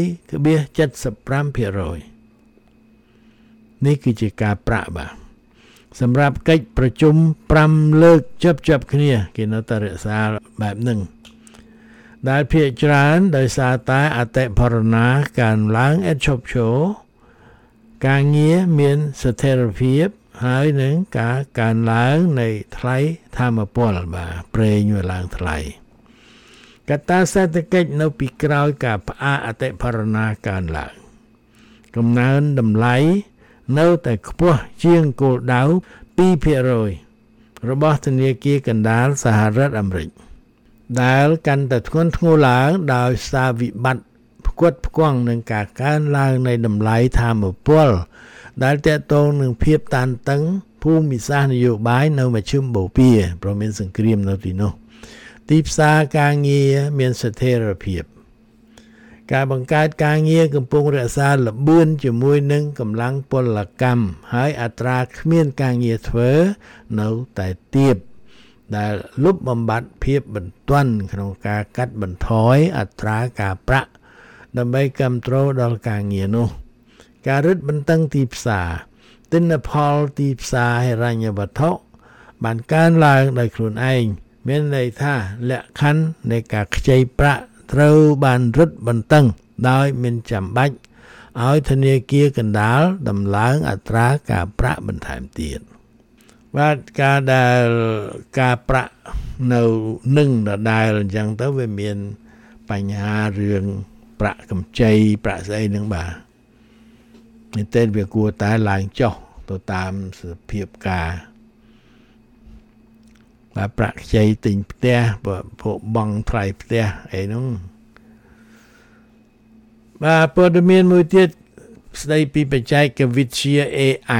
3.75% នេះគឺជាការប្រាក់បាទសម្រាប់កិច្ចប្រជុំ5លើកជាប់ជាប់គ្នាគេនៅតែរក្សាបែបហ្នឹងដែលភាគច្រើនដោយសារតែអតិផរណាកើនឡើងឥតឈប់ឈរការងារមានស្ថិរភាពហើយនឹងការកើនឡើងនៃថ្លៃធម្មពលបាទប្រេងវាឡើងថ្លៃកត្តាសេដ្ឋកិច្ចនៅពីក្រោយការផ្អាកអតិផរណាកើនឡើងកំណើនតម្លៃនៅតែខ្ពស់ជាងគោលដៅ 2% របស់ធនាគារកណ្ដាលសហរដ្ឋអាមេរិកដែលកាន់តែធ្ងន់ធ្ងរឡើងដោយសារវិបត្តិផ្គត់ផ្គង់នឹងការកើនឡើងនៃតម្លៃធម្មពលដែលទាក់ទងនឹងភាពតានតឹងភូមិសាស្ត្រនយោបាយនៅមជ្ឈិមបូព៌ាព្រោះមានសង្គ្រាមនៅទីនោះទីផ្សារការងារមានស្ថិរភាពការបង្កើតការងារកំពុងរក្សាល្បឿនជាមួយនឹងកម្លាំងពលកម្មហើយអត្រាគ្មានការងារធ្វើនៅតែទាបដែលលុបបំបាត់ភាពបន្ទាន់ក្នុងការកាត់បន្ថយអត្រាការប្រាក់ដើម្បីគាំទ្រដល់ការងារនោះការរឹតបន្តឹងទីផ្សារទិន្នផលទីផ្សារហិរញ្ញវត្ថុបានកើនឡើងដោយខ្លួនឯងមានន័យថាលក្ខខណ្ឌនៃការខ្ចីប្រាក់ត្រូវបានរឹតបន្តឹងដោយមិនចាំបាច់ឲ្យធនាគារកណ្ដាលដំឡើងអត្រាការប្រាក់បន្ថែមទៀតបាទការដែលការប្រាក់នៅនឹងដដែលអញ្ចឹងទៅវាមានបញ្ហារឿងប្រាក់កម្ចីប្រាក់ស្អីហ្នឹងបាទមែនទែនវាគួរតែឡើងចុះទៅតាមសភាពការបាទប្រាក់ខ្ចីទិញផ្ទះពួកបង់ថ្លៃផ្ទះអីហ្នឹងបាទព័ត៌មានមួយទៀតស្ដីពីបច្ចេកវិទ្យា เอ ไอ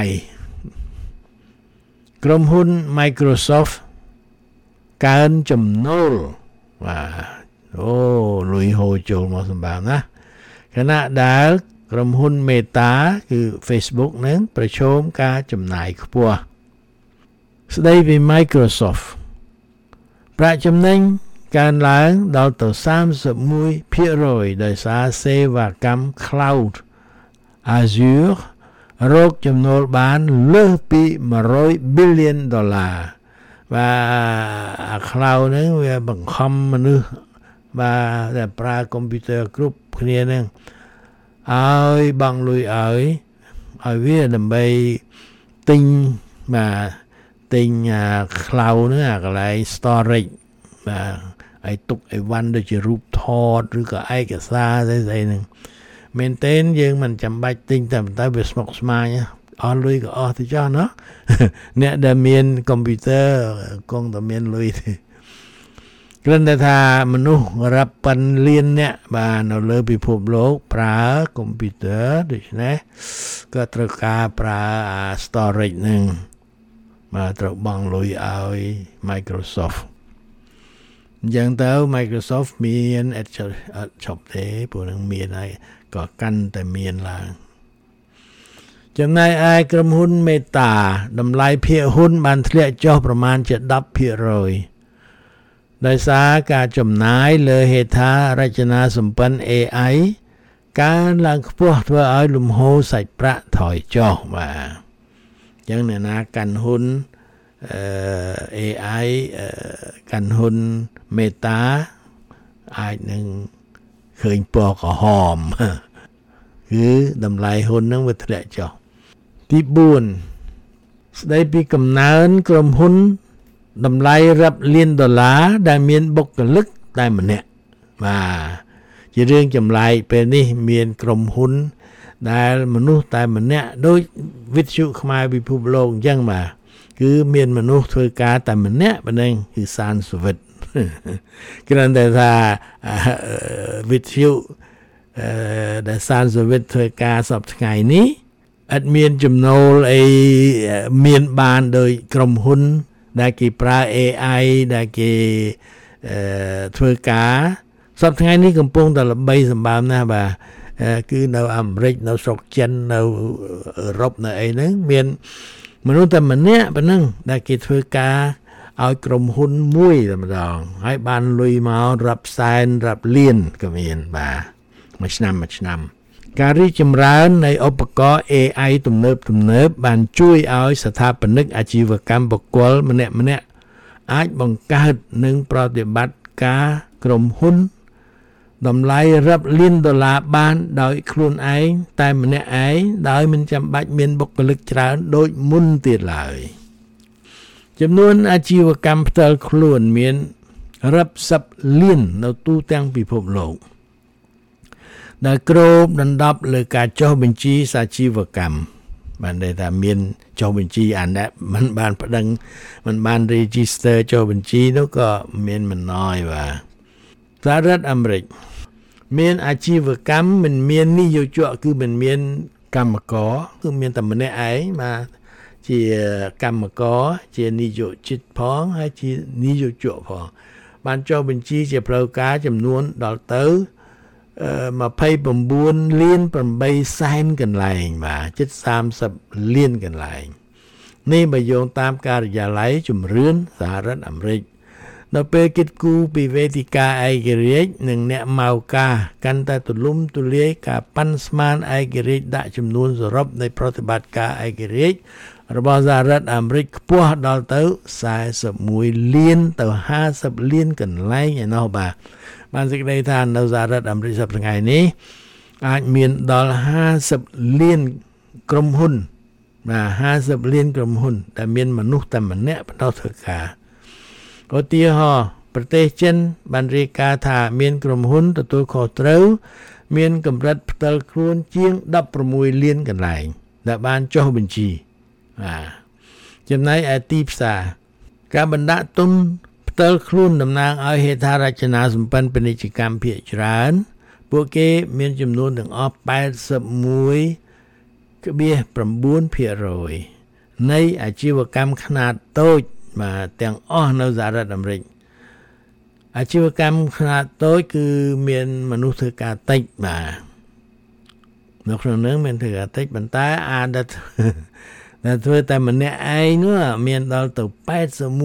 ក្រុមហ៊ុន Microsoft កើនចំណូលបាទអូលុយហូរចូលមកសម្បើមណាខណៈដែលក្រុមហ៊ុន Meta គឺ Facebook នឹងប្រឈមការចំណាយខ្ពស់ស្ដីពី Microsoft ប្រាក់ចំណេញកើនឡើងដល់ទៅសាមសិបមួយភាគរយដោយសារសេវាកម្ម Cloud Azure រកចំណូលបានលើសពី100 billion ដុល្លារបាទ Cloud ហ្នឹងវាបង្ខំមនុស្សបាទតែប្រើកុំព្យូទ័រគ្រប់គ្នាហ្នឹងឲ្យបង់លុយឲ្យឲ្យវាដើម្បីទិញបាទទិញ Cloud ហ្នឹងអាកន្លែង storage បាទឲ្យទុកអីវ៉ាន់ដូចជារូបថតឬក៏ឯកសារស្អីស្អីហ្នឹងមែនតើយើងមិនចាំបាច់ទិញតែតែវាស្មុគស្មាញអស់លុយក៏អស់ទៅចោះណាអ្នកដែលមានកុំព្យូទ័រគង់តែមានលុយទេគ្រាន់តែថាមនុស្សរាប់ពាន់លានអ្នកបាទនៅលើពិភពលោកប្រើកុំព្យូទ័រដូច្នេះក៏ត្រូវការប្រើ storage ហ្នឹងបាទត្រូវបង់លុយឲ្យ Microsoft អញ្ចឹងទៅ Microsoft មានអត់ឈប់ទេព្រោះនឹងមានហើយក៏កាន់តែមានឡើងចំណែកឯក្រុមហ៊ុន Meta តម្លៃភាគហ៊ុនបានធ្លាក់ចុះប្រមាណជាដប់ភាគរយដោយសារការចំណាយលើហេដ្ឋារចនាសម្ព័ន្ធ เอ ไอ កើនឡើងខ្ពស់ធ្វើឲ្យលំហូរសាច់ប្រាក់ថយចុះបាទអញ្ចឹងអ្នកណាកាន់ហ៊ុនអឺ เอ ไอ កាន់ហ៊ុន Meta អាចនឹងឃើញពណ៌ក្រហមគឺតម្លៃហ៊ុនហ្នឹងវាធ្លាក់ចុះទីបួនស្ដីពីកំណើនក្រុមហ៊ុនតម្លៃរាប់លានដុល្លារដែលមានបុគ្គលិកតែម្នាក់បាទជារឿងចម្លែកពេលនេះមានក្រុមហ៊ុនដែលមនុស្សតែម្នាក់ដូចវិទ្យុខ្មែរពិភពលោកអញ្ចឹងបាទគឺមានមនុស្សធ្វើការតែម្នាក់ប៉ុណ្ណឹងគឺសានសវិតគ្រាន់តែថាវិទ្យុអឺដែលសានសវិតធ្វើការសប្តាហ៍ថ្ងៃនេះអត់មានចំណូលអីមានបានដោយក្រុមហ៊ុនដែលគេប្រើ เอ ไอ ដែលគេអឺធ្វើការសប្តាហ៍ថ្ងៃនេះកំពុងតែល្បីសម្បើមណាស់បាទគឺនៅអាមេរិកនៅស្រុកចិននៅអឺរ៉ុបនៅអីហ្នឹងមានមនុស្សតែម្នាក់ប៉ុណ្ណឹងដែលគេធ្វើការឲ្យក្រុមហ៊ុនមួយតែម្ដងហើយបានលុយមករាប់សែនរាប់លានក៏មានបាទមួយឆ្នាំមួយឆ្នាំការរីកចម្រើននៃឧបករណ៍ เอ ไอ ទំនើបទំនើបបានជួយឲ្យស្ថាបនិកអាជីវកម្មបុគ្គលម្នាក់ម្នាក់អាចបង្កើតនិងប្រតិបត្តិការក្រុមហ៊ុនតម្លៃរាប់លានដុល្លារបានដោយខ្លួនឯងតែម្នាក់ឯងដោយមិនចាំបាច់មានបុគ្គលិកច្រើនដូចមុនទៀតឡើយចំនួនអាជីវកម្មផ្ទាល់ខ្លួនមានរាប់សិបលាននៅទូទាំងពិភពលោកដែលគ្របដណ្ដប់លើការចុះបញ្ជីសាជីវកម្មបានន័យថាមានចុះបញ្ជីអានេះមិនបានប្តឹងមិនបាន register ចុះបញ្ជីនោះក៏មានមិនណយបាទសហរដ្ឋអាមេរិកមានអាជីវកម្មមិនមាននិយោជកគឺមិនមានកម្មករគឺមានតែម្នាក់ឯងបាទជាកម្មករជានិយោជិតផងហើយជានិយោជកផងបានចុះបញ្ជីជាផ្លូវការចំនួនដល់ទៅ29លាន8សែនកន្លែងបាទជិត30លានកន្លែងនេះបើយោងតាមការិយាល័យជំរឿនសហរដ្ឋអាមេរិកនៅពេលគិតគូរពីវេទិកាឯករាជ្យនិងអ្នកម៉ៅការកាន់តែទូលំទូលាយការប៉ាន់ស្មានឯករាជ្យដាក់ចំនួនសរុបនៃប្រតិបត្តិការឯករាជ្យរបស់សហរដ្ឋអាមេរិកខ្ពស់ដល់ទៅ41លានទៅ50លានកន្លែងឯណោះបាទបានសេចក្តីថានៅសហរដ្ឋអាមេរិកសប្តាហ៍ថ្ងៃនេះអាចមានដល់50លានក្រុមហ៊ុនបាទ50លានក្រុមហ៊ុនដែលមានមនុស្សតែម្នាក់បន្តធ្វើការឧទាហរណ៍ប្រទេសចិនបានរាយការណ៍ថាមានក្រុមហ៊ុនទទួលខុសត្រូវមានកម្រិតផ្ទាល់ខ្លួនជាងដប់ប្រាំមួយលានកន្លែងដែលបានចុះបញ្ជីបាទចំណែកឯទីផ្សារការបណ្ដាក់ទុនផ្ទាល់ខ្លួនតំណាងឲ្យហេដ្ឋារចនាសម្ព័ន្ធពាណិជ្ជកម្មភាគច្រើនពួកគេមានចំនួនទាំងអស់ 八十一 ភាគ៩ ភាគរយ នៃអាជីវកម្មខ្នាតតូចបាទទាំងអស់នៅសហរដ្ឋអាមេរិកអាជីវកម្មខ្នាតតូចគឺមានមនុស្សធ្វើការតិចបាទនៅក្នុងនោះមានធ្វើការតិចប៉ុន្តែអាដែលដែលធ្វើតែម្នាក់ឯងនោះមានដល់ទៅ 八十一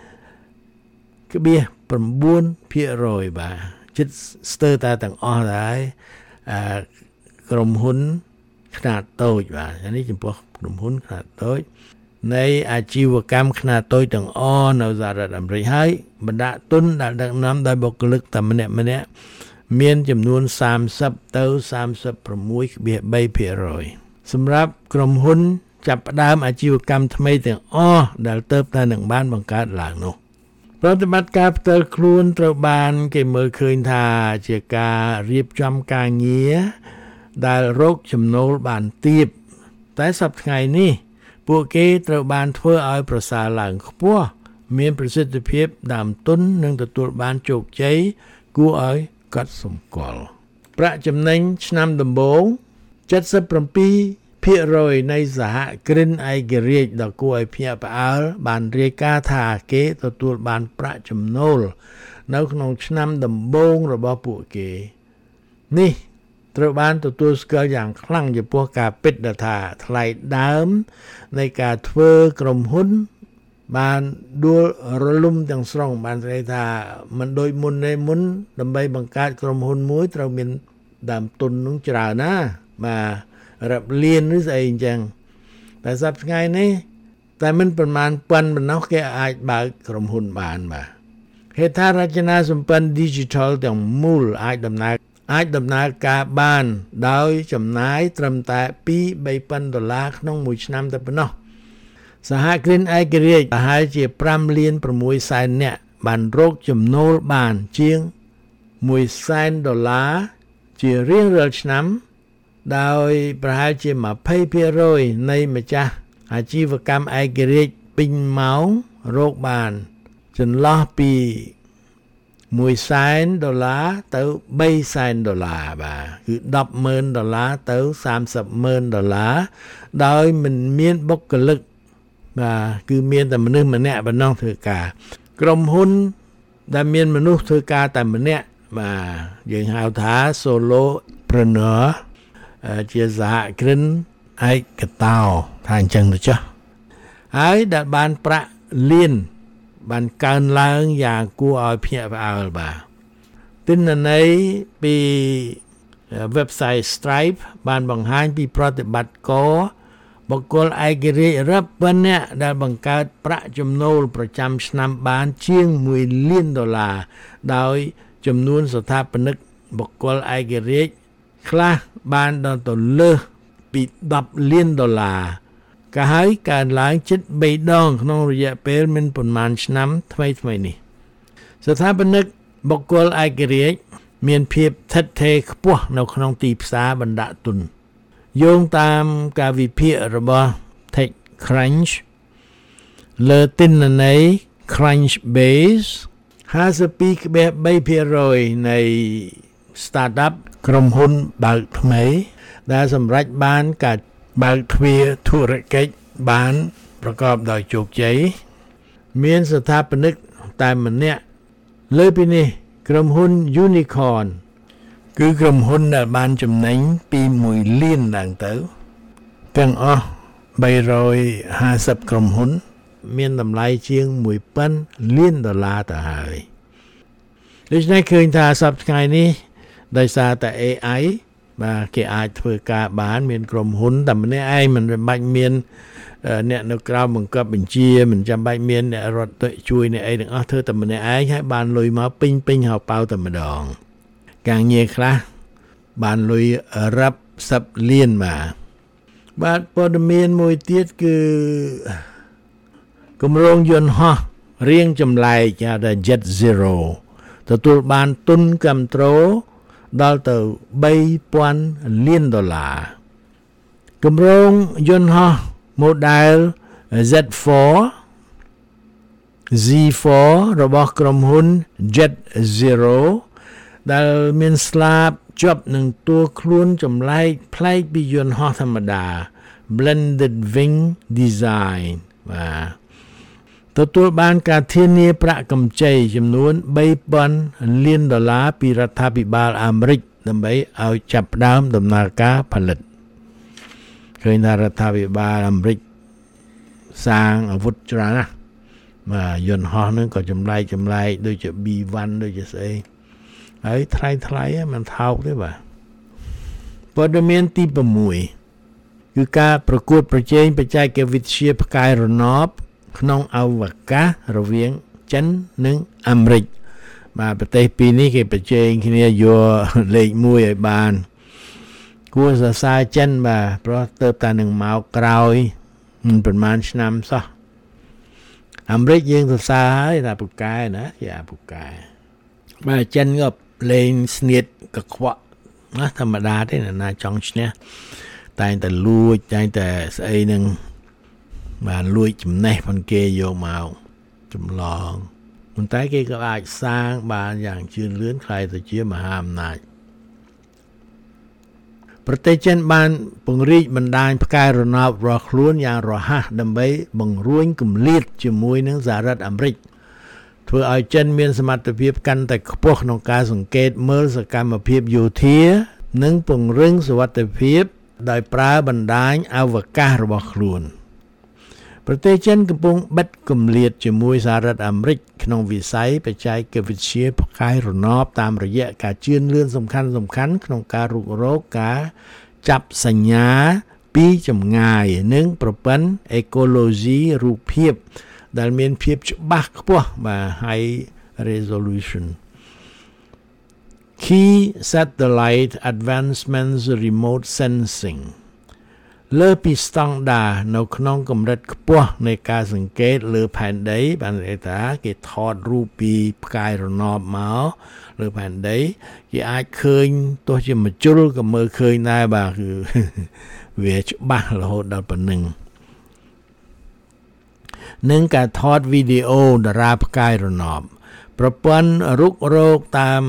ភាគរយ បាទជិតស្ទើរតែទាំងអស់ដែរអឺក្រុមហ៊ុនខ្នាតតូចបាទនេះចំពោះក្រុមហ៊ុនខ្នាតតូចនៃអាជីវកម្មខ្នាតតូចទាំងអស់នៅសហរដ្ឋអាមេរិកហើយបណ្ដាក់ទុនដែលដឹកនាំដោយបុគ្គលិកតែម្នាក់ម្នាក់មានចំនួន សាមសិប ទៅ សាមសិបប្រាំមួយ 3 ភាគរយ សម្រាប់ក្រុមហ៊ុនចាប់ផ្ដើមអាជីវកម្មថ្មីទាំងអស់ដែលទើបតែនឹងបានបង្កើតឡើងនោះប្រតិបត្តិការផ្ទាល់ខ្លួនត្រូវបានគេមើលឃើញថាជាការរៀបចំការងារដែលរកចំណូលបានទាបតែសប្តាហ៍ថ្ងៃនេះពួកគេត្រូវបានធ្វើឲ្យប្រសើរឡើងខ្ពស់មានប្រសិទ្ធភាពដើមទុននិងទទួលបានជោគជ័យគួរឲ្យកត់សម្គាល់ប្រាក់ចំណេញឆ្នាំដំបូង 七十七 ភាគរយ នៃសហគ្រិនឯករាជ្យដ៏គួរឲ្យភ្ញាក់ផ្អើលបានរាយការណ៍ថាគេទទួលបានប្រាក់ចំណូលនៅក្នុងឆ្នាំដំបូងរបស់ពួកគេនេះត្រូវបានទទួលស្គាល់យ៉ាងខ្លាំងចំពោះការពិតថាថ្លៃដើមនៃការធ្វើក្រុមហ៊ុនបានដួលរលំទាំងស្រុងបានស្ដីថាមិនដូចមុនទេមុនដើម្បីបង្កើតក្រុមហ៊ុនមួយត្រូវមានដើមទុននឹងច្រើនណាបាទរាប់លានឬស្អីអញ្ចឹងតែសប្តាហ៍ថ្ងៃនេះតែមិនប្រមាណប៉ុណ្ណោះគេអាចបើកក្រុមហ៊ុនបានបាទហេដ្ឋារចនាសម្ព័ន្ធ Digital ទាំងមូលអាចដំណើរអាចដំណើរការបានដោយចំណាយត្រឹមតែពីរបីពាន់ដុល្លារក្នុងមួយឆ្នាំតែប៉ុណ្ណោះសហគ្រិនឯករាជ្យប្រហែលជាប្រាំលានប្រាំមួយសែននាក់បានរកចំណូលបានជាងមួយសែនដុល្លារជារៀងរាល់ឆ្នាំដោយប្រហែលជា ยี่สิบ ភាគរយ នៃម្ចាស់អាជីវកម្មឯករាជ្យពេញម៉ោងរកបានចន្លោះពីមួយសែនដុល្លារទៅបីសែនដុល្លារបាទគឺ ដប់ម៉ឺន ដុល្លារទៅ សាមសិបម៉ឺន ដុល្លារដោយមិនមានបុគ្គលិកបាទគឺមានតែមនុស្សម្នាក់ប៉ុណ្ណោះធ្វើការក្រុមហ៊ុនដែលមានមនុស្សធ្វើការតែម្នាក់បាទយើងហៅថា solopreneur ជាសហគ្រិនឯកតោថាអញ្ចឹងទៅចុះហើយដែលបានប្រាក់លានបានកើនឡើងយ៉ាងគួរឲ្យភ្ញាក់ផ្អើលបាទទិន្នន័យពី website Stripe បានបង្ហាញពីប្រតិបត្តិការបុគ្គលឯករាជ្យរាប់ពាន់នាក់ដែលបង្កើតប្រាក់ចំណូលប្រចាំឆ្នាំបានជាងមួយលានដុល្លារដោយចំនួនស្ថាបនិកបុគ្គលឯករាជ្យខ្លះបានដល់ទៅលើសពីដប់លានដុល្លារក៏ហើយកើនឡើងជិតបីដងក្នុងរយៈពេលមិនប៉ុន្មានឆ្នាំថ្មីៗនេះស្ថាបនិកបុគ្គលឯករាជ្យមានភាពថិតថេរខ្ពស់នៅក្នុងទីផ្សារបណ្ដាក់ទុនយោងតាមការវិភាគរបស់ TechCrunch លើទិន្នន័យ Crunchbase ห้าสิบពីរ បី ភាគរយ នៃ startup ក្រុមហ៊ុនបើកថ្មីដែលសម្រេចបានការបើកទ្វារធុរកិច្ចបានប្រកបដោយជោគជ័យមានស្ថាបនិកតែម្នាក់លើពីនេះក្រុមហ៊ុន Unicorn គឺក្រុមហ៊ុនដែលបានចំណេញពីមួយលានឡើងទៅទាំងអស់បីរយហាសិបក្រុមហ៊ុនមានតម្លៃជាងមួយពាន់លានដុល្លារទៅហើយដូច្នេះឃើញថាសប្តាហ៍ថ្ងៃនេះដោយសារតែ เอ ไอ បាទគេអាចធ្វើការបានមានក្រុមហ៊ុនតែម្នាក់ឯងមិនបាច់មានអ្នកនៅក្រៅបង្គាប់បញ្ជាមិនចាំបាច់មានអ្នករដ្ឋជួយអ្នកអីទាំងអស់ធ្វើតែម្នាក់ឯងហើយបានលុយមកពេញពេញហៅប៉ៅតែម្ដងការងារខ្លះបានលុយរាប់សិបលានបាទបាទព័ត៌មានមួយទៀតគឺគម្រោងយន្តហោះរៀងចម្លែកហៅថា Jet Zero ទទួលបានទុនគាំទ្រដល់ទៅ3ពាន់លានដុល្លារគម្រោងយន្តហោះ model ហ្សេដ ហ្វ័រ ហ្សី ហ្វ័រ របស់ក្រុមហ៊ុន Jet Zero ដែលមានស្លាបជាប់នឹងតួខ្លួនចម្លែកប្លែកពីយន្តហោះធម្មតា blended wing design បាទទទួលបានការធានាប្រាក់កម្ចីចំនួន3ពាន់លានដុល្លារពីរដ្ឋាភិបាលអាមេរិកដើម្បីឲ្យចាប់ផ្ដើមដំណើរការផលិតឃើញថារដ្ឋាភិបាលអាមេរិកសាងអាវុធច្រើនណាស់បាទយន្តហោះហ្នឹងក៏ចម្លែកចម្លែកដូចជា ប៊ី វ៉ាន់ ដូចជាស្អីហើយថ្លៃថ្លៃមិនថោកទេបាទព័ត៌មានទី6គឺការប្រកួតប្រជែងបច្ចេកវិទ្យាផ្កាយរណបក្នុងអវកាសរវាងចិននិងអាមេរិកបាទប្រទេសពីរនេះគេប្រជែងគ្នាយកលេខមួយឲ្យបានគួរសរសើរចិនបាទព្រោះទៅតែនឹងមកក្រោយមិនប្រហែលឆ្នាំសោះអាមេរិកយើងសរសើរហើយថាពូកែណាជាពូកែបាទចិនក៏លេងស្នៀតកខ្វក់ណាធម្មតាទេណាចង់ឈ្នះតែងតែលួចតែងតែស្អីនឹងបានលួចចំណេះផងគេយកមកចម្លងប៉ុន្តែគេក៏អាចសាងបានយ៉ាងជឿនលឿនខ្លាយទៅជាមហាអំណាចប្រទេសចិនបានពង្រីកបណ្ដាញផ្កាយរណបរបស់ខ្លួនយ៉ាងរហ័សដើម្បីបង្រួញគម្លាតជាមួយនឹងសហរដ្ឋអាមេរិកធ្វើឲ្យចិនមានសមត្ថភាពកាន់តែខ្ពស់ក្នុងការសង្កេតមើលសកម្មភាពយោធានិងពង្រឹងសុវត្ថិភាពដោយប្រើបណ្ដាញអវកាសរបស់ខ្លួនប្រទេសចិនកំពុងបិទគម្លាតជាមួយសហរដ្ឋអាមេរិកក្នុងវិស័យបច្ចេកវិទ្យាផ្កាយរណបតាមរយៈការជឿនលឿនសំខាន់សំខាន់ក្នុងការរុករកការចាប់សញ្ញាពីចម្ងាយនិងប្រព័ន្ធអេកូឡូស៊ីរូបភាពដែលមានភាពច្បាស់ខ្ពស់បាទ high resolution key satellite advancements remote sensing លើពីស្តង់ដារនៅក្នុងកម្រិតខ្ពស់នៃការសង្កេតលើផែនដីបានន័យថាគេថតរូបពីផ្កាយរណបមកលើផែនដីគេអាចឃើញទោះជាមជុលក៏មើលឃើញដែរបាទគឺវាច្បាស់រហូតដល់ប៉ុណ្្នឹងនិងការថតវីដេអូតារាផ្កាយរណបប្រព័ន្ធរុករកតាម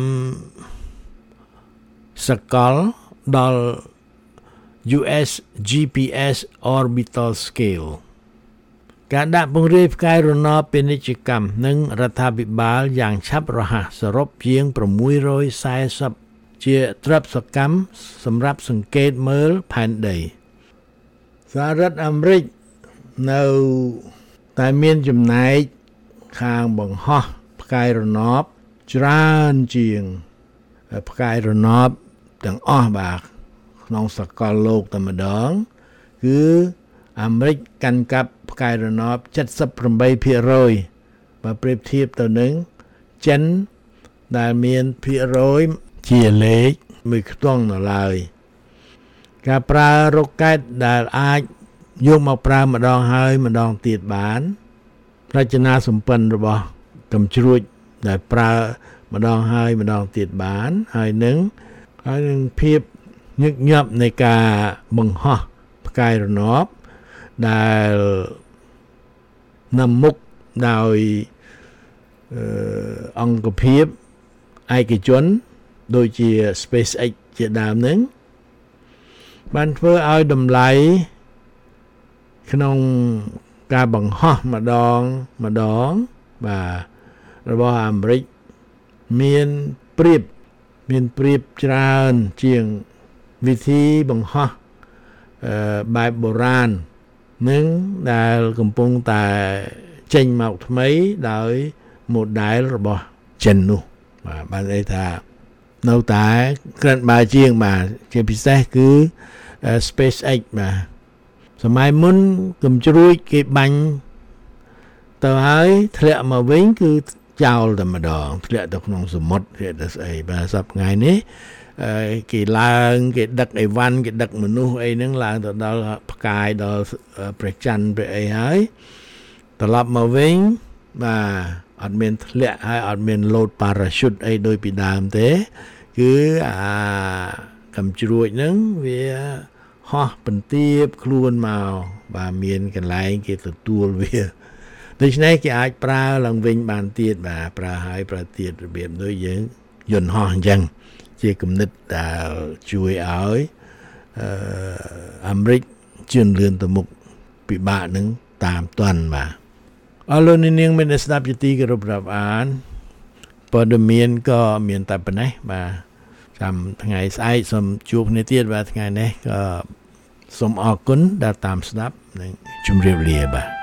សកលដល់ ยู เอส จี พี เอส Orbital Scale ការដាក់ពង្រាយផ្កាយរណបពាណិជ្ជកម្មនិងរដ្ឋាភិបាលយ៉ាងឆាប់រហ័សសរុបជាង640ជាទ្រព្យសកម្មសម្រាប់សង្កេតមើលផែនដីសហរដ្ឋអាមេរិកនៅតែមានចំណែកខាងបង្ហោះផ្កាយរណបច្រើនជាងផ្កាយរណបទាំងអស់បាទក្នុងសកលលោកតែម្ដងគឺអាមេរិកកាន់កាប់ផ្កាយរណប เจ็ดสิบแปดភាគរយ បើប្រៀបធៀបទៅនឹងចិនដែលមានភាគរយជាលេខមួយខ្ទង់នៅឡើយការប្រើរ៉ុកែតដែលអាចយកមកប្រើម្ដងហើយម្ដងទៀតបានរចនាសម្ព័ន្ធរបស់កំជ្រួចដែលប្រើម្ដងហើយម្ដងទៀតបានហើយនឹងហើយនឹងភាពញឹកញាប់នៃការបង្ហោះផ្កាយរណបដែលនំមុខដោយអង្គភាពឯកជនដូចជា SpaceX ជាដើមនឹងបានធ្វើឲ្យតម្លៃក្នុងការបង្ហោះម្ដងម្ដងបាទរបស់អាមេរិកមានប្រៀបមានប្រៀបច្រើនជាងវិធីបង្ហោះអឺបែបបុរាណនឹងដែលកំពុងតែចេញមកថ្មីដោយ model របស់ចិននោះបាទបានន័យថានៅតែក្រិនបើជាងបាទជាពិសេសគឺ SpaceX បាទសម័យមុនកំជ្រួចគេបាញ់ទៅហើយធ្លាក់មកវិញគឺចោលតែម្ដងធ្លាក់ទៅក្នុងសមុទ្រធ្លាក់ទៅស្អីបាទសប្តាហ៍ថ្ងៃនេះគេឡើងគេដឹកអីវ៉ាន់គេដឹកមនុស្សអីហ្នឹងឡើងទៅដល់ផ្កាយដល់ព្រះច័ន្ទព្រះអីហើយត្រឡប់មកវិញបាទអត់មានធ្លាក់ហើយអត់មាន load parachute អីដូចពីដើមទេគឺអាកំជ្រួចហ្នឹងវាហោះបន្ទាបខ្លួនមកបាទមានកន្លែងគេទទួលវាដូច្នេះគេអាចប្រើឡើងវិញបានទៀតបាទប្រើហើយប្រើទៀតរបៀបដូចយើងយន្តហោះអញ្ចឹងជាគំនិតដែលជួយឲ្យអឺអាមេរិកជឿនលឿនទៅមុខពិបាកនឹងតាមតាន់បាទអរលោកនាងមានស្ដាប់ជាទីគោរពរាប់អានព័ត៌មានក៏មានតែប៉ុណ្ណេះបាទចាំថ្ងៃស្អែកសូមជួបគ្នាទៀតបាទថ្ងៃនេះក៏សូមអរគុណដែលតាមស្ដាប់និងជម្រាបលាបាទ